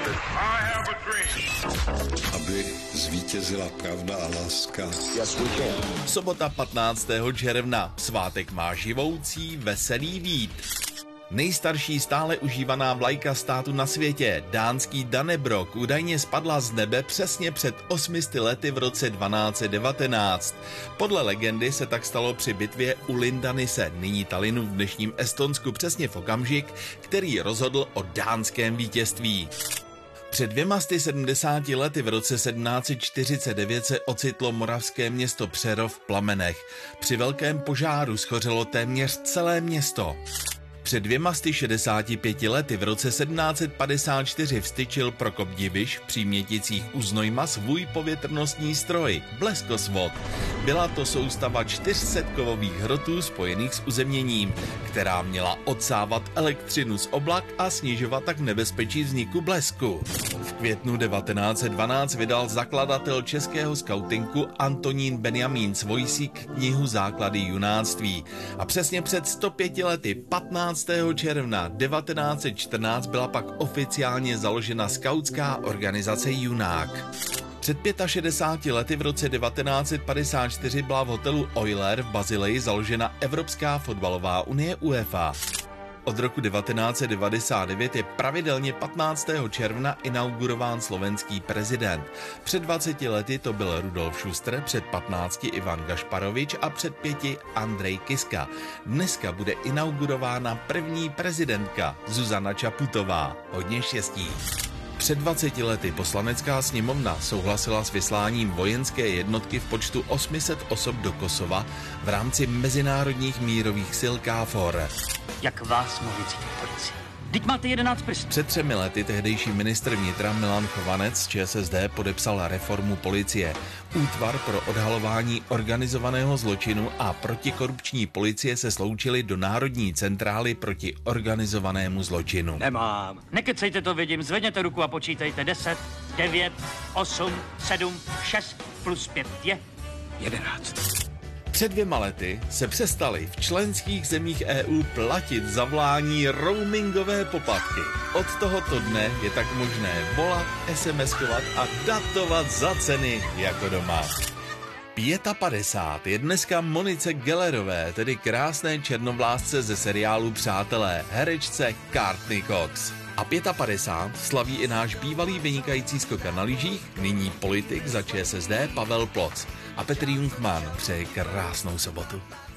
Aby zvítězila pravda a láska. Sobota 15. června. Svátek má živoucí, veselý Vít. Nejstarší stále užívaná vlajka státu na světě, dánský Dannebrog, údajně spadla z nebe přesně před 800 lety v roce 1219. Podle legendy se tak stalo při bitvě u Lindanise, nyní Tallinnu v dnešním Estonsku, přesně v okamžik, který rozhodl o dánském vítězství. Před 270 lety v roce 1749 se ocitlo moravské město Přerov v plamenech. Při velkém požáru schořelo téměř celé město. Před 265 lety v roce 1754 vstyčil Prokop Diviš v Příměticích u Znojma svůj povětrnostní stroj Bleskosvod. Byla to soustava 400 kovových hrotů spojených s uzemněním, která měla odsávat elektřinu z oblak a snižovat tak nebezpečí vzniku blesku. V květnu 1912 vydal zakladatel českého skautinku Antonín Benjamín Svojsík knihu Základy junáctví. A přesně před 105 lety 15. června 1914 byla pak oficiálně založena skautská organizace Junák. Před 65 lety v roce 1954 byla v hotelu Euler v Basileji založena Evropská fotbalová unie UEFA. Od roku 1999 je pravidelně 15. června inaugurován slovenský prezident. Před 20 lety to byl Rudolf Schuster, před 15 Ivan Gašparovič a před 5 Andrej Kiska. Dneska bude inaugurována první prezidentka Zuzana Čaputová. Hodně štěstí. Před 20 lety Poslanecká sněmovna souhlasila s vysláním vojenské jednotky v počtu 800 osob do Kosova v rámci mezinárodních mírových sil KFOR. Jak vás mohli cítit policii? Vždyť máte 11 prstů. Před 3 lety tehdejší ministr vnitra Milan Chovanec z ČSSD podepsal reformu policie. Útvar pro odhalování organizovaného zločinu a protikorupční policie se sloučily do Národní centrály proti organizovanému zločinu. Nemám. Nekecejte, to vidím. Zvedněte ruku a počítejte. 10, 9, 8, 7, 6 plus 5 je 11. Před 2 lety se přestaly v členských zemích EU platit za volání roamingové poplatky. Od tohoto dne je tak možné volat, SMS-kovat a datovat za ceny jako doma. 55 je dneska Monice Gellerové, tedy krásné černovlásce ze seriálu Přátelé, herečce Courtney Cox. A 55 slaví i náš bývalý vynikající skokar na lyžích, nyní politik za ČSSD Pavel Ploc. A Petr Jungmann přeje krásnou sobotu.